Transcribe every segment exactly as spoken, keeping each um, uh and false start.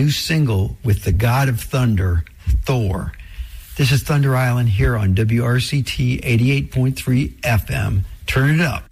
new single with the God of Thunder, Thor. This is Thunder Island here on W R C T eighty-eight point three F M. Turn it up.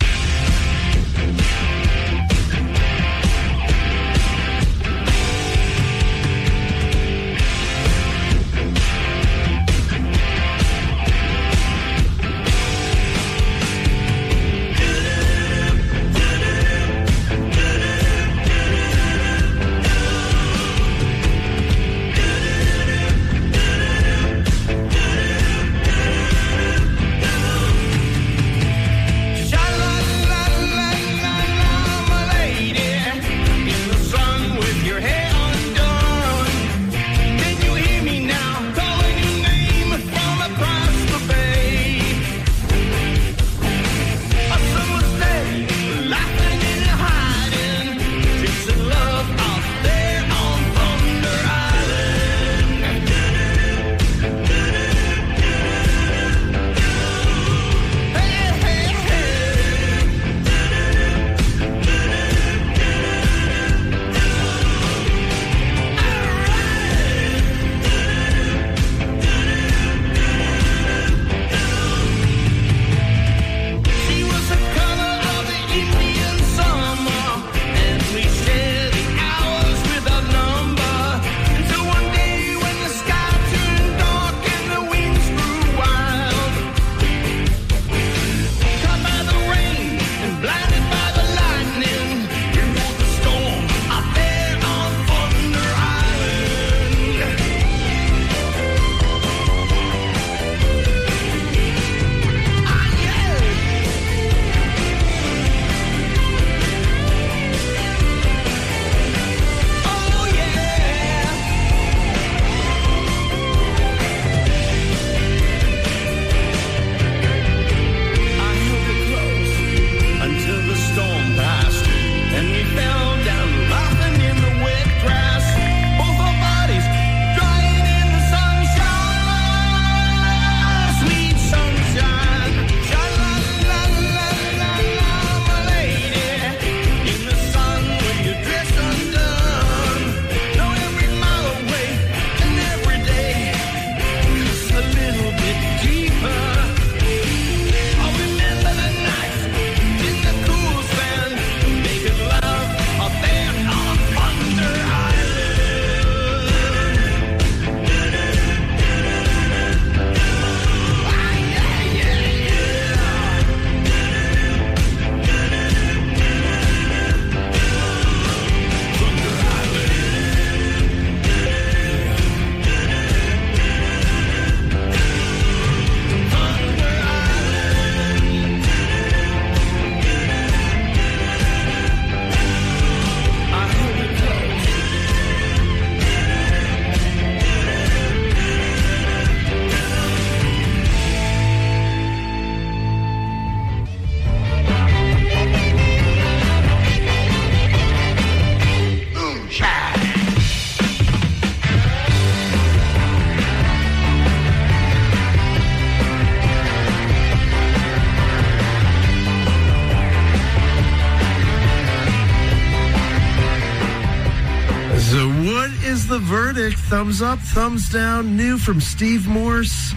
The verdict, thumbs up, thumbs down, new from Steve Morse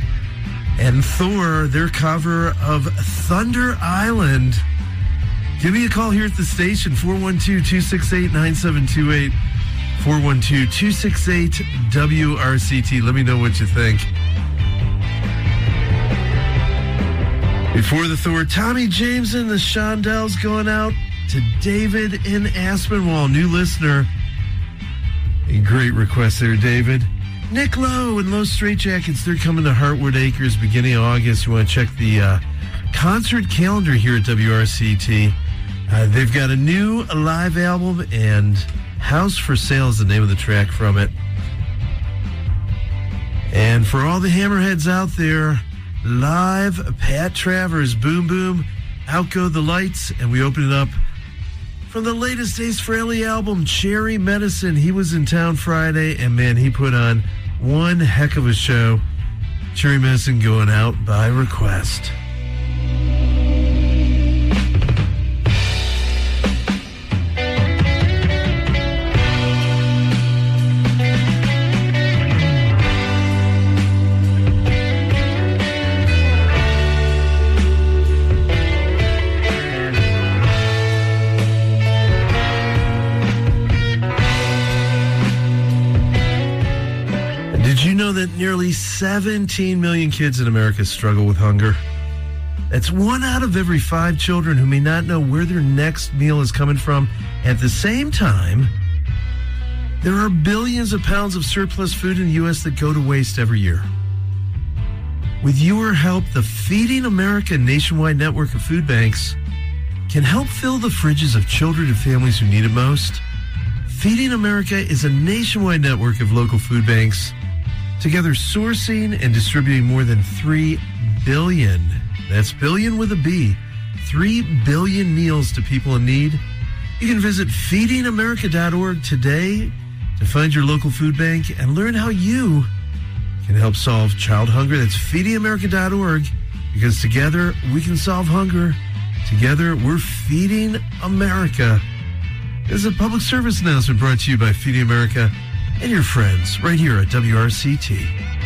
and Thor, their cover of Thunder Island. Give me a call here at the station, four one two, two six eight, nine seven two eight, four one two, two six eight, W R C T. Let me know what you think. Before the Thor, Tommy James and the Shondells going out to David in Aspinwall, new listener. A great request there, David. Nick Lowe and Low Straitjackets, they're coming to Heartwood Acres beginning of August. You want to check the uh, concert calendar here at W R C T. Uh, they've got a new live album, and House for Sale is the name of the track from it. And for all the hammerheads out there, live Pat Travers, Boom Boom, Out Go the Lights, and we open it up from the latest Ace Frehley album, Cherry Medicine. He was in town Friday, and man, he put on one heck of a show. Cherry Medicine going out by request. you know that nearly seventeen million kids in America struggle with hunger? That's one out of every five children who may not know where their next meal is coming from. At the same time, there are billions of pounds of surplus food in the U S that go to waste every year. With your help, the Feeding America nationwide network of food banks can help fill the fridges of children and families who need it most. Feeding America is a nationwide network of local food banks, together sourcing and distributing more than three billion, that's billion with a B, three billion meals to people in need. You can visit feeding america dot org today to find your local food bank and learn how you can help solve child hunger. That's feeding america dot org, because together we can solve hunger. Together we're feeding America. This is a public service announcement brought to you by Feeding America and your friends right here at W R C T.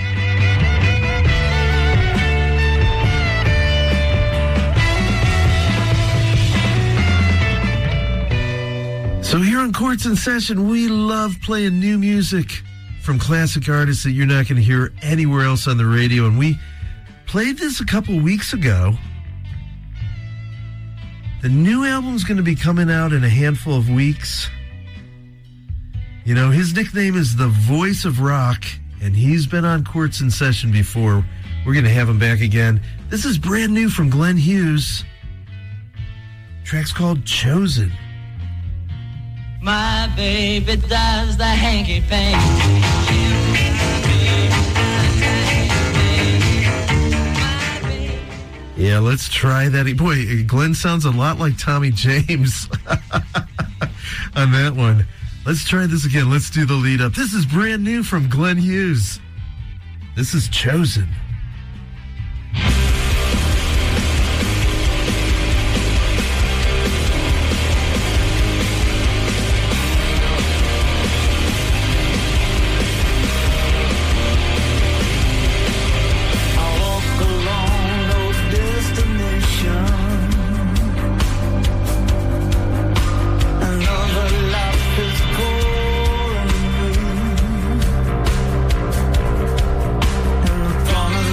So here on Courts in Session, we love playing new music from classic artists that you're not going to hear anywhere else on the radio. And we played this a couple weeks ago. The new album's going to be coming out in a handful of weeks. You know, his nickname is the Voice of Rock, and he's been on Courts in Session before. We're going to have him back again. This is brand new from Glenn Hughes. The track's called Chosen. My baby does the hanky-panky. Yeah, let's try that. Boy, Glenn sounds a lot like Tommy James on that one. Let's try this again. Let's do the lead up. This is brand new from Glenn Hughes. This is Chosen. Gonna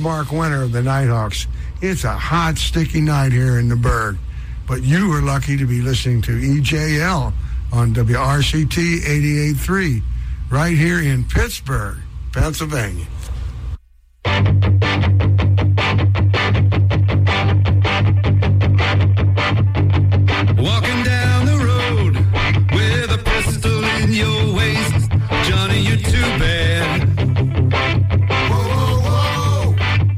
Mark Winter of the Nighthawks. It's a hot, sticky night here in the Berg, but you are lucky to be listening to E J L on W R C T eighty-eight point three right here in Pittsburgh, Pennsylvania. Walking down the road with a pistol in your waist, Johnny, you're too bad. Whoa, whoa,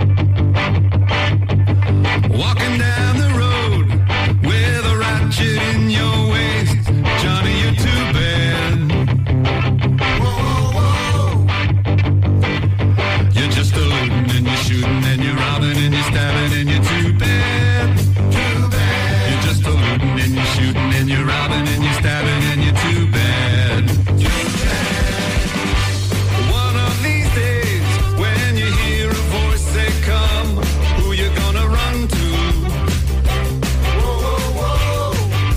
whoa. Walking down the road with a ratchet in your waist, Johnny, you're too bad. Whoa, whoa, whoa. You're just a looting and you're shooting and you're robbing and you're stabbing and you're too bad. Too bad. You're just a looting and you're shooting and you're robbing and you're stabbing and you're too bad. Too bad. One of these days, when you hear a voice say come, who you gonna run to? Whoa, whoa,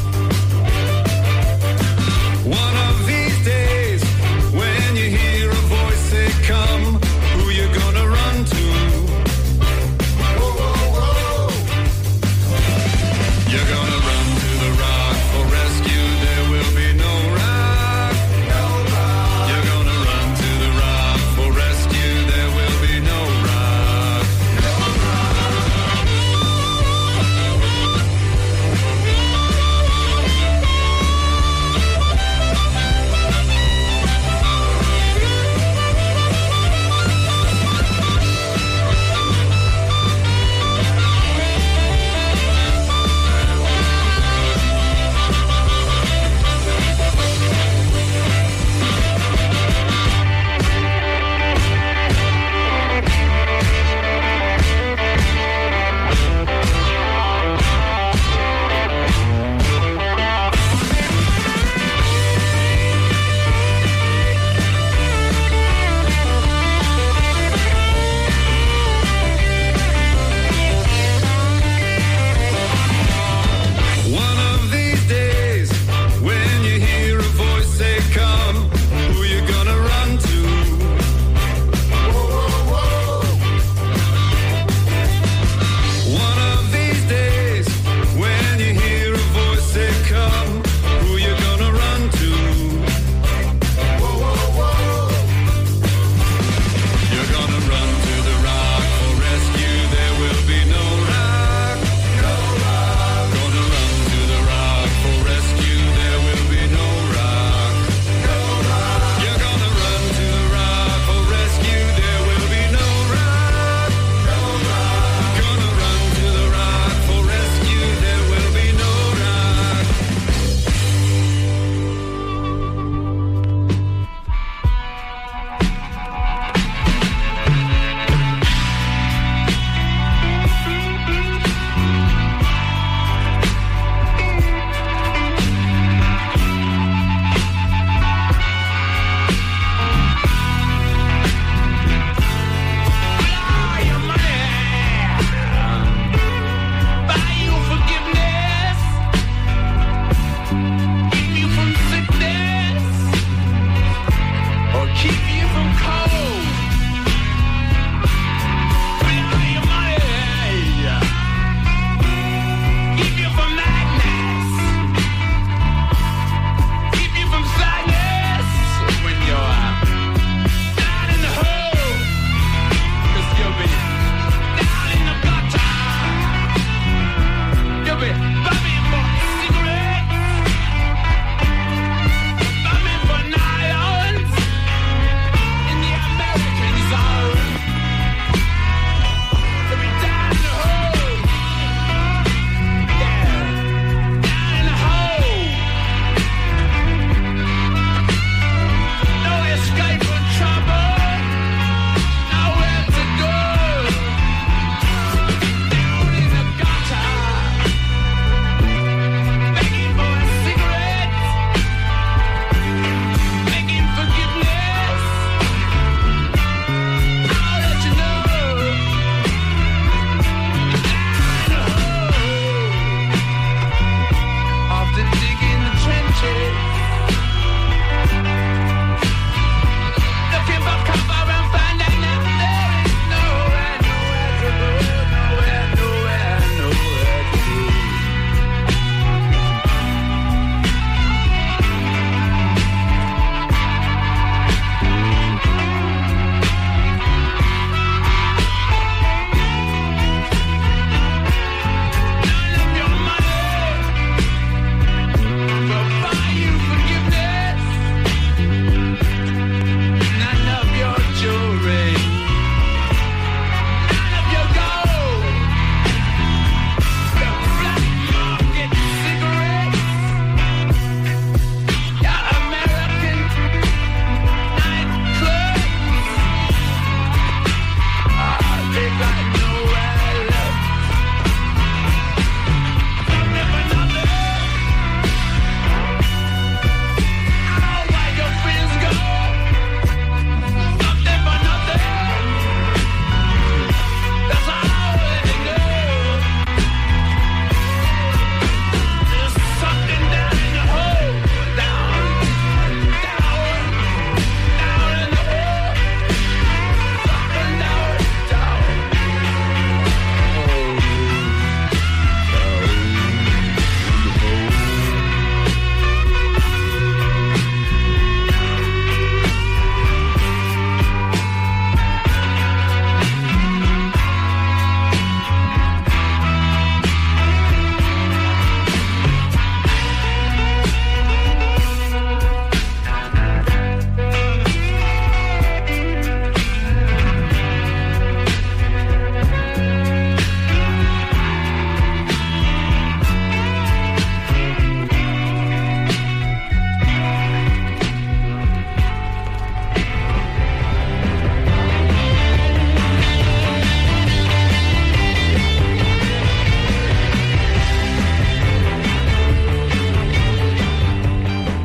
whoa. One of these days, when you hear a voice say come, who you gonna run to? Whoa, whoa, whoa. You're gonna run to the rock for rescue.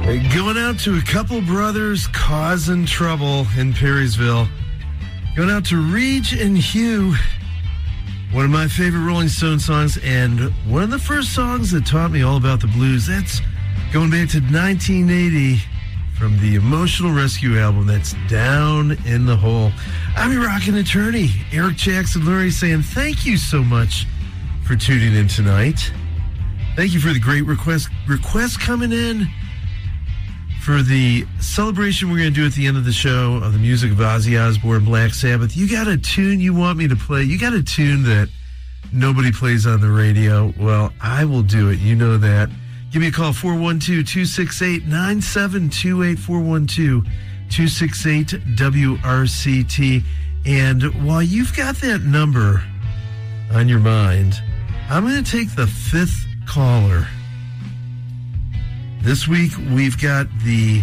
Going out to a couple brothers causing trouble in Perrysville. Going out to Reach and Hugh. One of my favorite Rolling Stone songs, and one of the first songs that taught me all about the blues. That's going back to nineteen eighty from the Emotional Rescue album. That's Down in the Hole. I'm your rockin' attorney, Eric Jackson Lurie, saying thank you so much for tuning in tonight. Thank you for the great request requests coming in for the celebration we're going to do at the end of the show of the music of Ozzy Osbourne, Black Sabbath. You got a tune you want me to play? You got a tune that nobody plays on the radio? Well, I will do it. You know that. Give me a call, four one two, two six eight, nine seven two eight, four one two, two six eight, W R C T. And while you've got that number on your mind, I'm going to take the fifth caller. This week, we've got the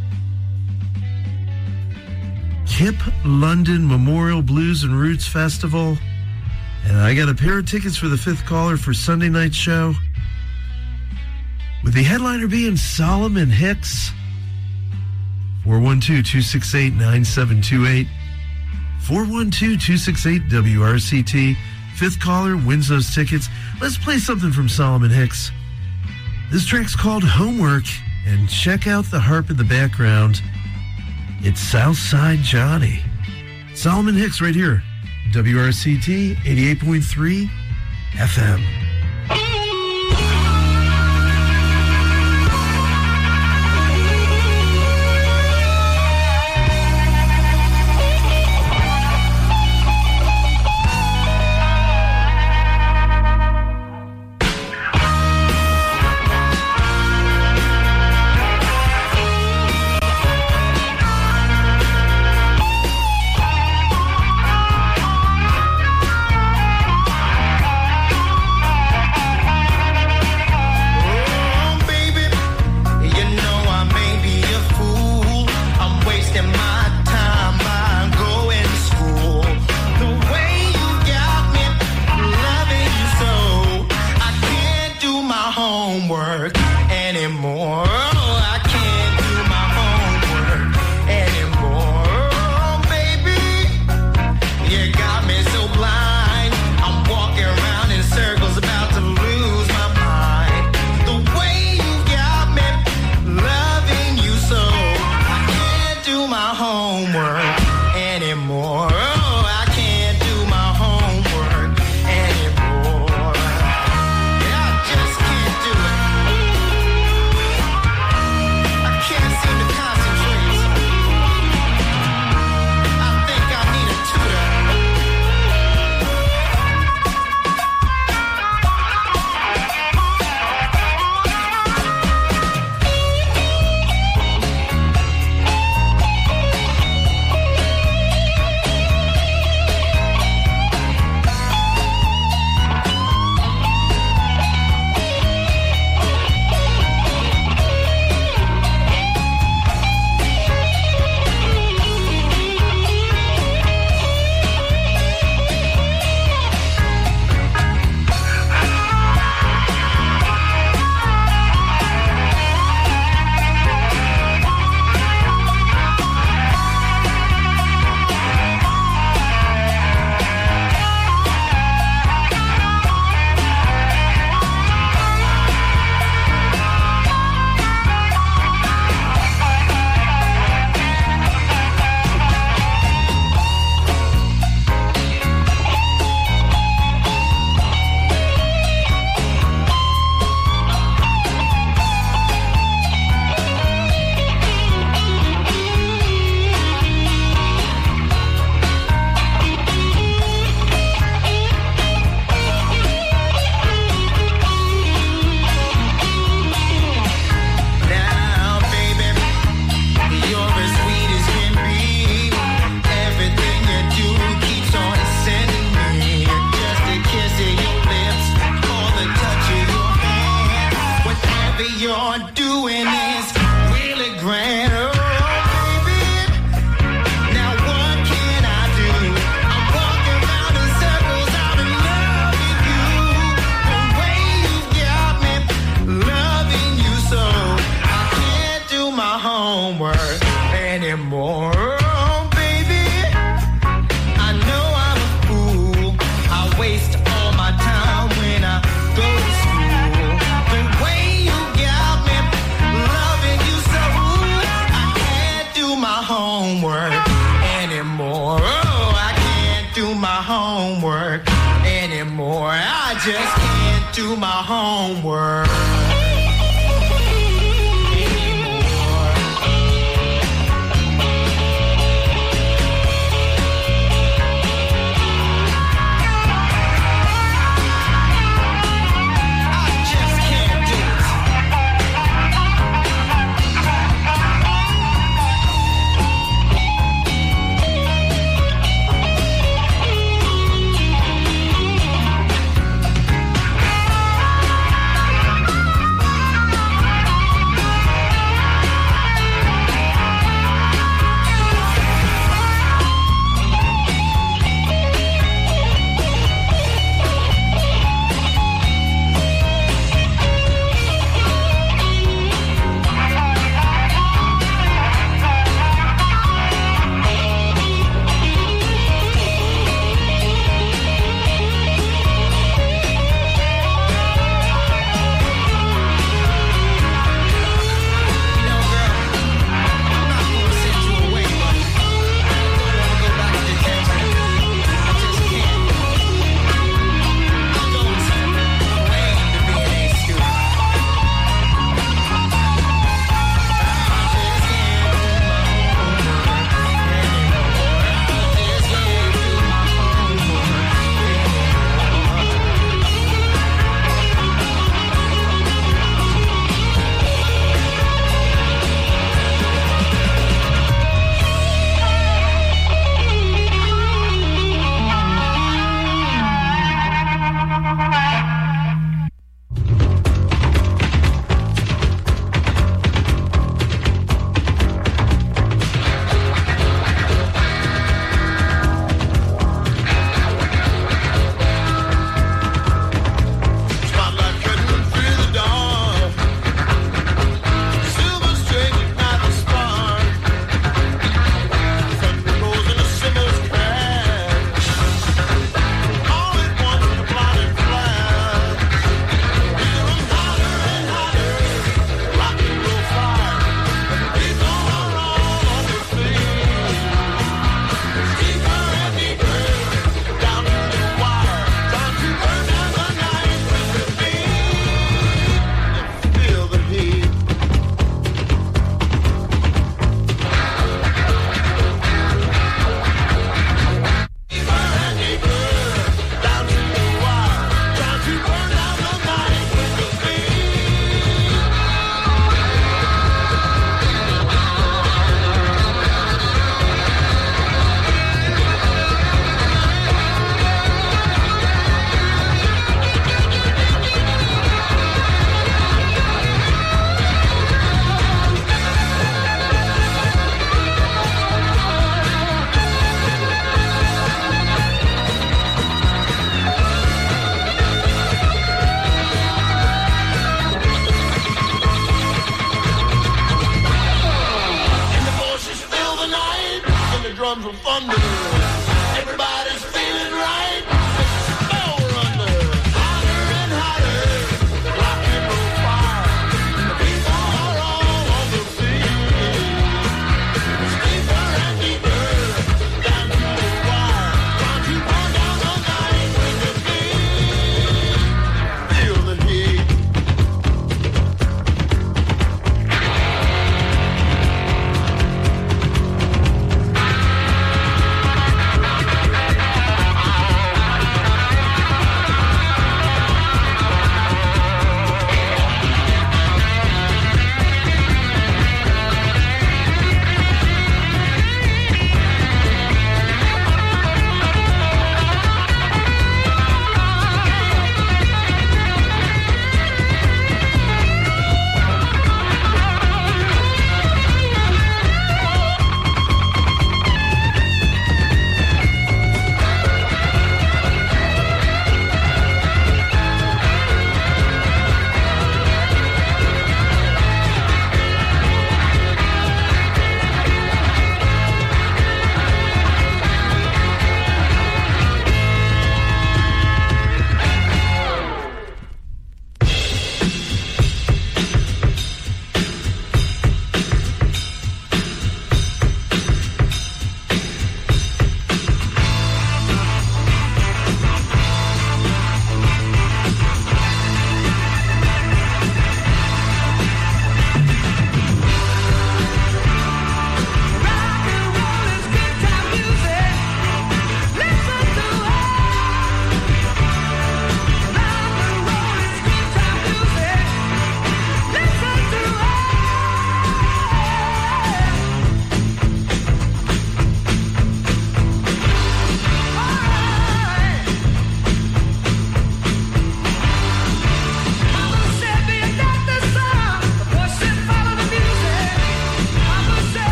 Kip London Memorial Blues and Roots Festival. And I got a pair of tickets for the fifth caller for Sunday night's show, with the headliner being Solomon Hicks. four one two, two six eight, nine seven two eight. four one two, two six eight, W R C T. Fifth caller wins those tickets. Let's play something from Solomon Hicks. This track's called Homework, and check out the harp in the background. It's Southside Johnny. Solomon Hicks right here, W R C T eighty-eight point three F M. anymore. Oh, baby, I know I'm a fool. I waste all my time when I go to school. The way you got me loving you so, I can't do my homework anymore. Oh, I can't do my homework anymore. I just can't do my homework.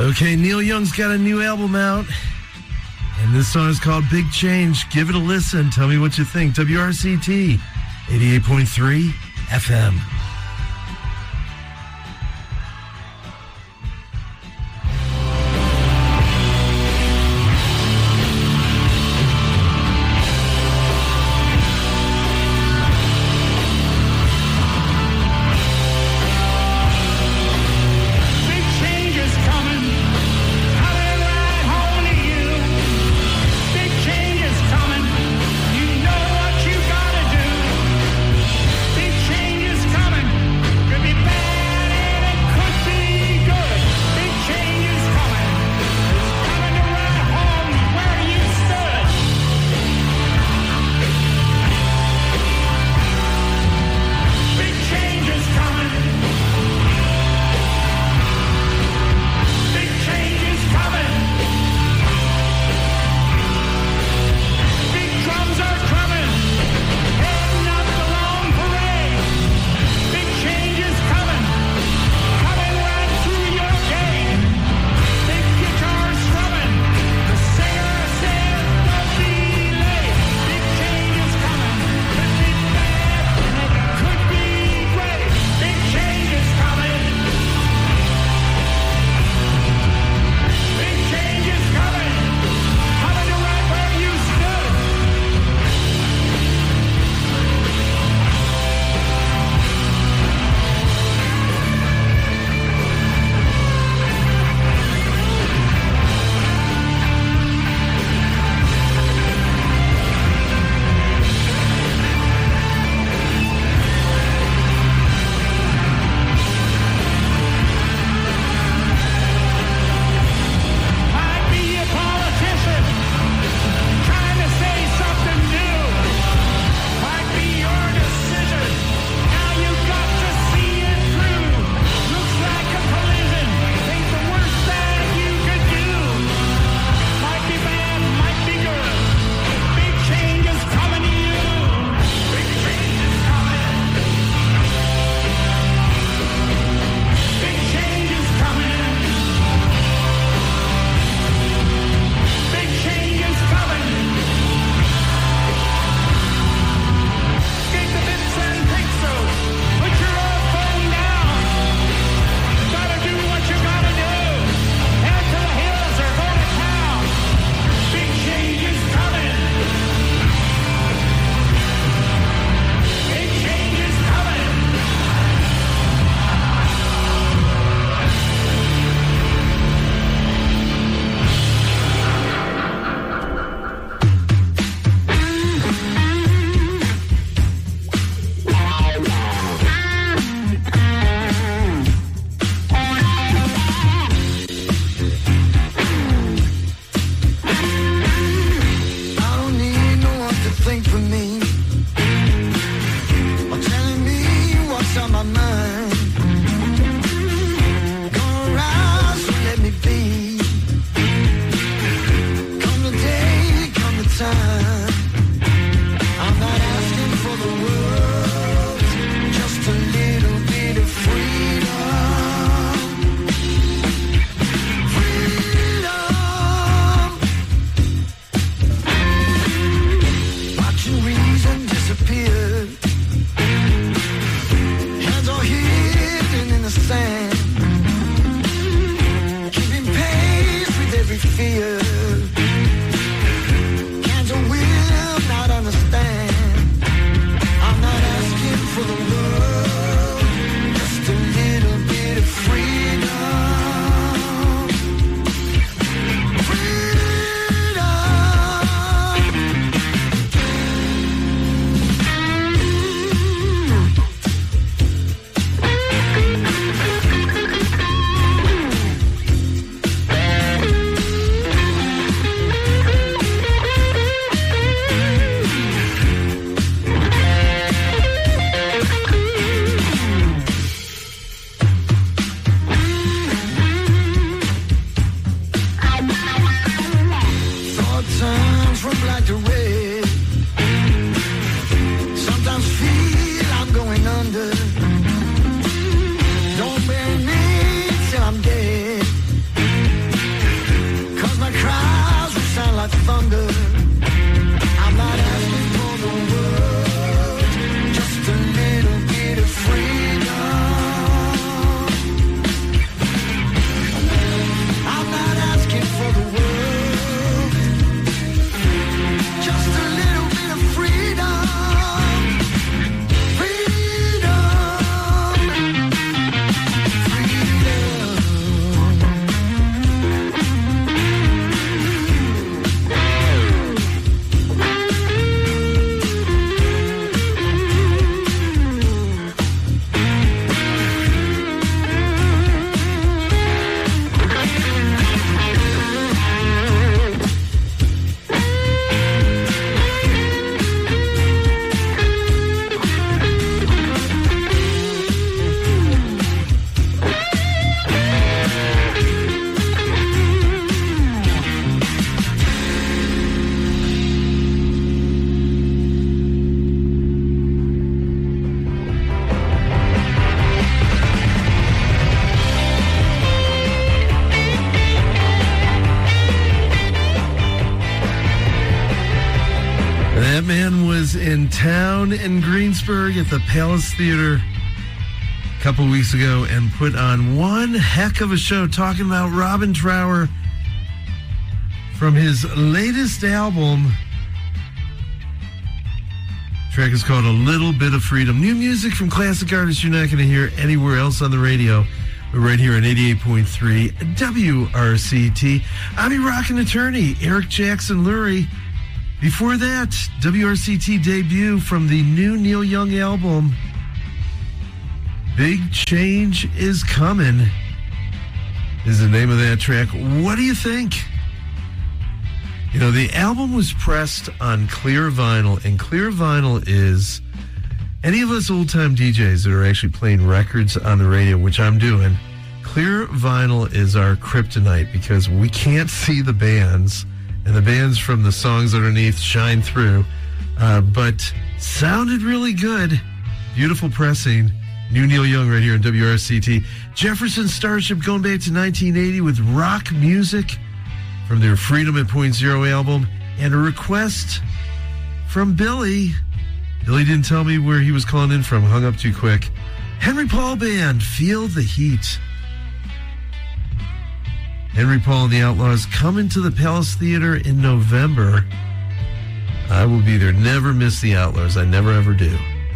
Okay, Neil Young's got a new album out, and this song is called Big Change. Give it a listen. Tell me what you think. W R C T, eighty-eight point three F M. Coming. in town in Greensburg at the Palace Theater a couple weeks ago and put on one heck of a show talking about Robin Trower from his latest album. The track is called A Little Bit of Freedom. New music from classic artists you're not going to hear anywhere else on the radio, but right here on eighty-eight point three W R C T. I'm your rockin' attorney, Eric Jackson Lurie. Before that, W R C T debut from the new Neil Young album, Big Change Is Coming, is the name of that track. What do you think? You know, the album was pressed on clear vinyl, and clear vinyl is any of us old-time D Js that are actually playing records on the radio, which I'm doing. Clear vinyl is our kryptonite because we can't see the bands, and the bands from the songs underneath shine through. Uh, but sounded really good. Beautiful pressing. New Neil Young right here on W R C T. Jefferson Starship going back to nineteen eighty with rock music from their Freedom at Point Zero album. And a request from Billy. Billy didn't tell me where he was calling in from. Hung up too quick. Henry Paul Band, Feel the Heat. Henry Paul and the Outlaws coming to the Palace Theater in November. I will be there. Never miss the Outlaws. I never ever do.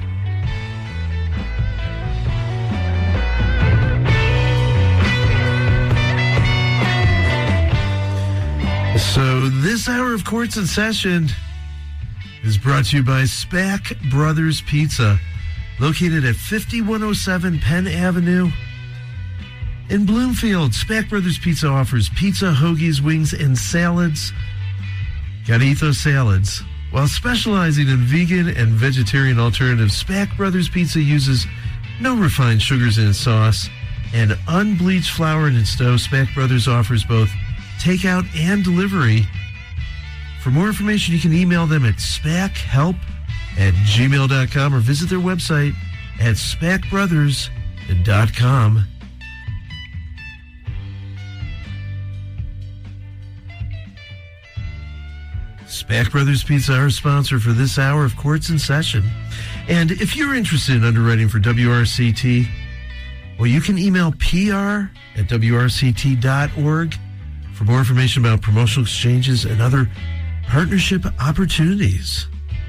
So this hour of Courts in Session is brought to you by Spack Brothers Pizza, located at fifty-one oh seven Penn Avenue in Bloomfield. Spack Brothers Pizza offers pizza, hoagies, wings, and salads. Gotta eat those salads. While specializing in vegan and vegetarian alternatives, Spack Brothers Pizza uses no refined sugars in its sauce and unbleached flour in its dough. Spack Brothers offers both takeout and delivery. For more information, you can email them at spackhelp at gmail dot com or visit their website at spack brothers dot com. Spack Brothers Pizza, our sponsor for this hour of Courts in Session. And if you're interested in underwriting for W R C T, well, you can email P R at W R C T dot org for more information about promotional exchanges and other partnership opportunities.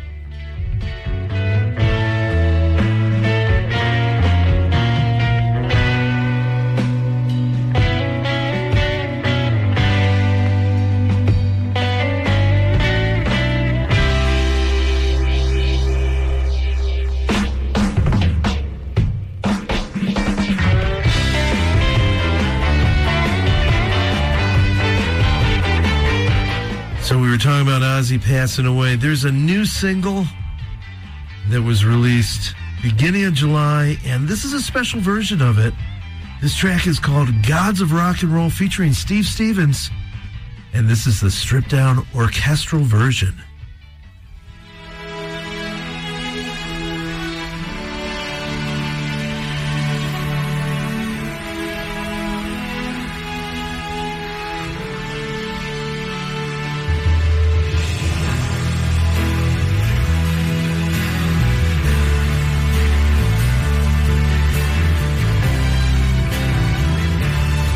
So we were talking about Ozzy passing away. There's a new single that was released beginning of July, and this is a special version of it. This track is called Gods of Rock and Roll, featuring Steve Stevens, and this is the stripped-down orchestral version.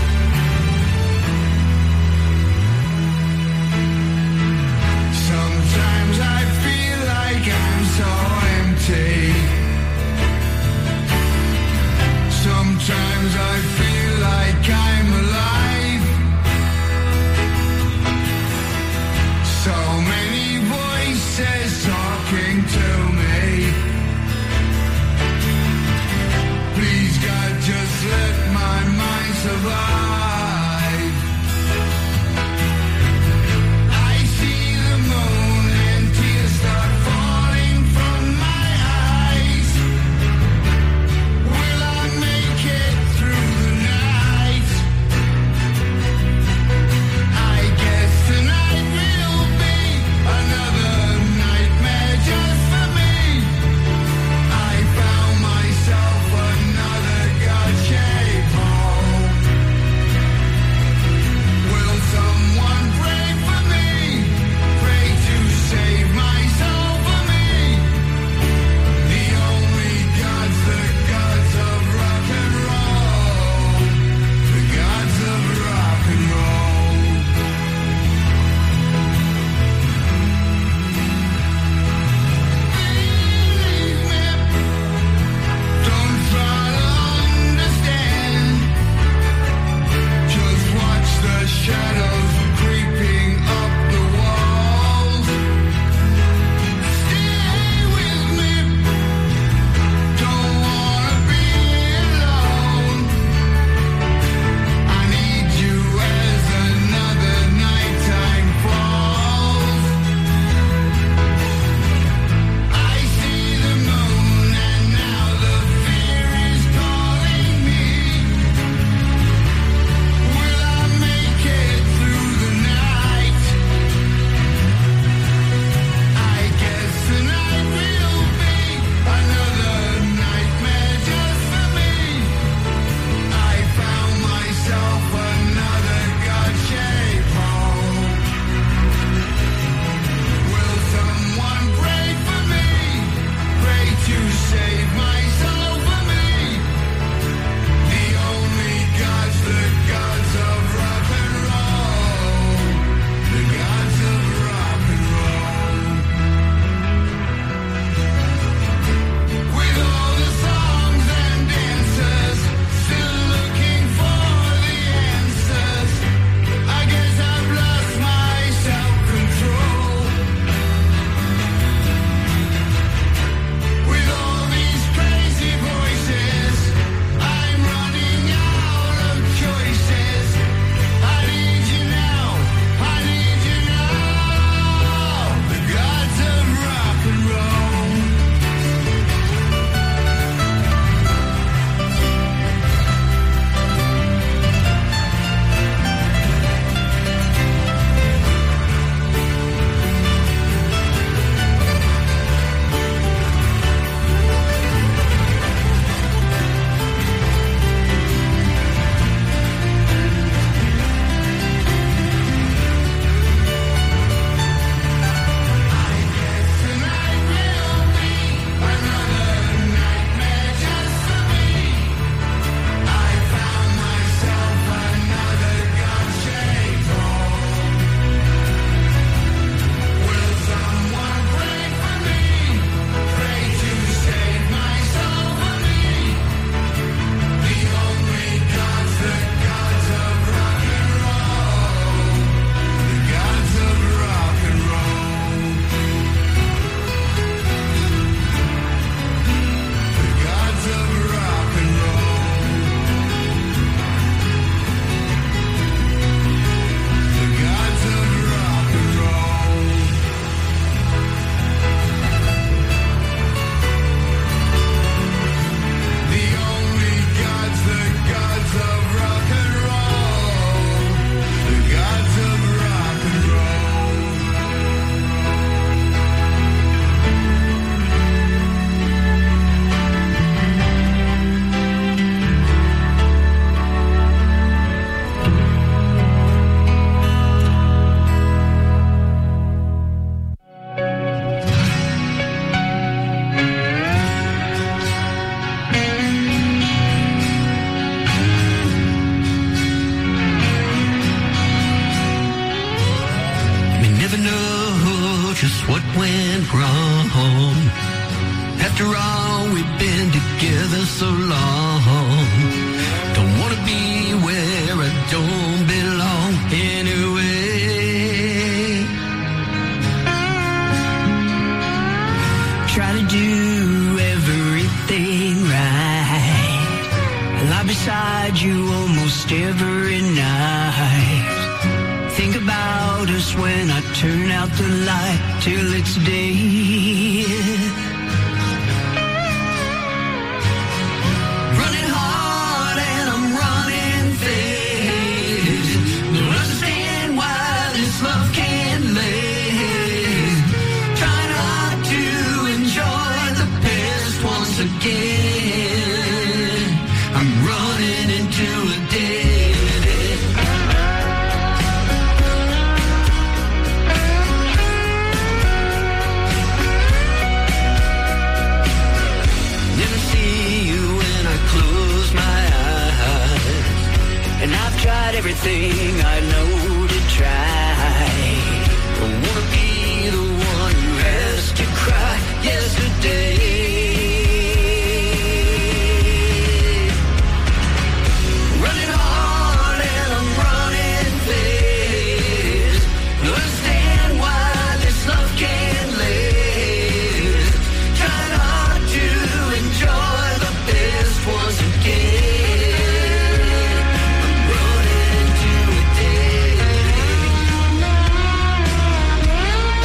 Sometimes went wrong. After all, we've been together so long. Don't want to be where I don't belong anyway. Try to do everything right. I lie beside you almost every night. Think about us when I turn out the light till it's day. Running hard and I'm running fast. Don't understand why this love can't last. Try not to enjoy the past once again. I'm running into a dead end. Never see you when I close my eyes. And I've tried everything I know to try. Don't wanna be the one who has to cry yesterday. Running hard and I'm running fast. Don't understand why this love can't last. Try not to enjoy the best once again. I'm running to a dead end.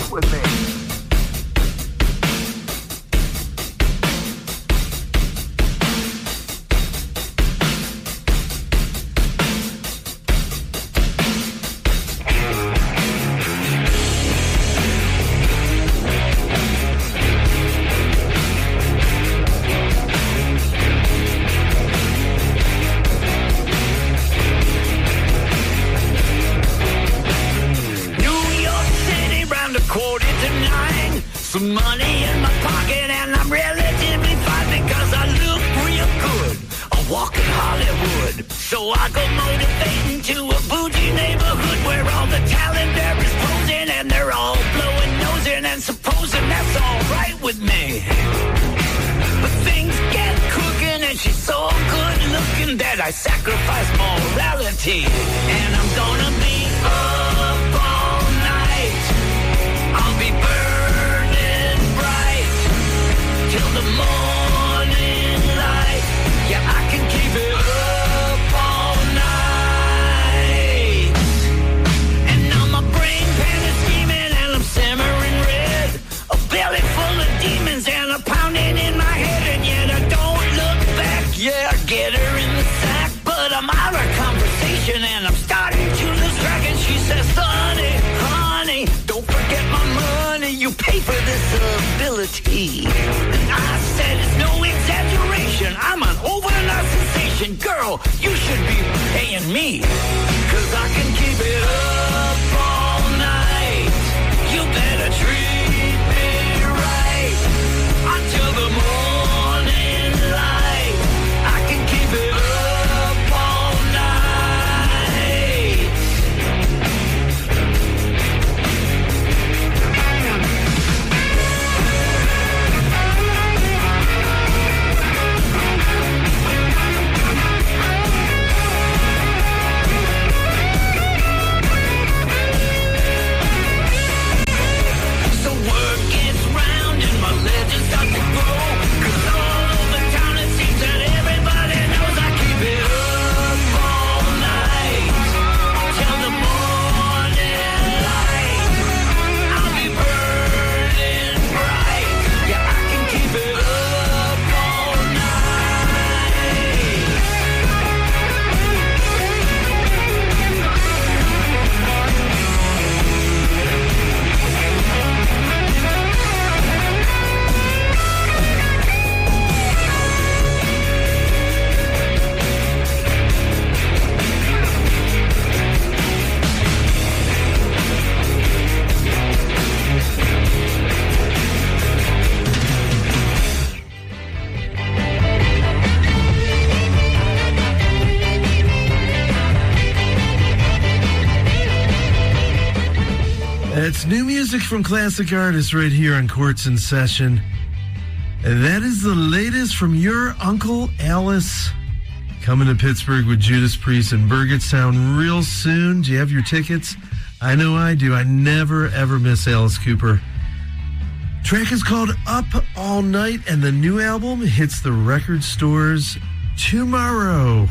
right with me. Some money in my pocket and I'm relatively fine because I look real good. I'm walking Hollywood. So I go motivating to a bougie neighborhood where all the talent there is posing and they're all blowing nosing and supposing that's all right with me. But things get cooking and she's so good looking that I sacrifice morality. And I'm gonna be up all night. I'll be burning till the morning light. Yeah, I can keep it up all night. And now my brain pan is scheming and I'm simmering red. A belly full of demons and a pounding in my head. And yet I don't look back. Yeah, I get her in the sack, but I'm out of conversation and I'm starting to lose track. And she says, honey, honey, don't forget my money. You pay for this ability. I said it's no exaggeration. I'm an overnight sensation. Girl, you should be paying me. Cause I can keep it up all night. You better treat me right until the morning light. I can keep it up all night. It's new music from classic artists right here on Quartz in Session. And that is the latest from your Uncle Alice, coming to Pittsburgh with Judas Priest and Burgettstown real soon. Do you have your tickets? I know I do. I never, ever miss Alice Cooper. Track is called Up All Night, and the new album hits the record stores tomorrow.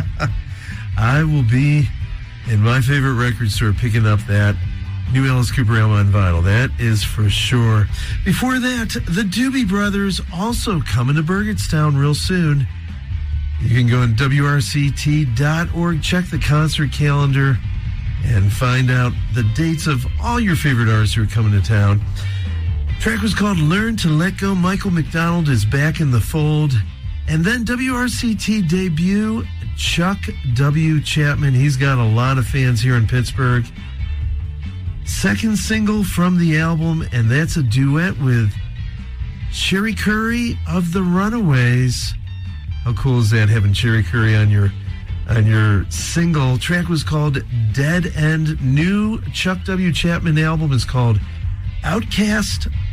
I will be in my favorite record store picking up that new Alice Cooper album on vinyl. That is for sure. Before that, the Doobie Brothers also coming to Burgettstown real soon. You can go on W R C T dot org, check the concert calendar, and find out the dates of all your favorite artists who are coming to town. The track was called Learn to Let Go. Michael McDonald is back in the fold. And then W R C T debut, Chuck W. Chapman. He's got a lot of fans here in Pittsburgh. Second single from the album, and that's a duet with Cherie Currie of the Runaways. How cool is that, having Cherie Currie on your on your single? Track was called Dead End. New Chuck W. Chapman album is called Outcast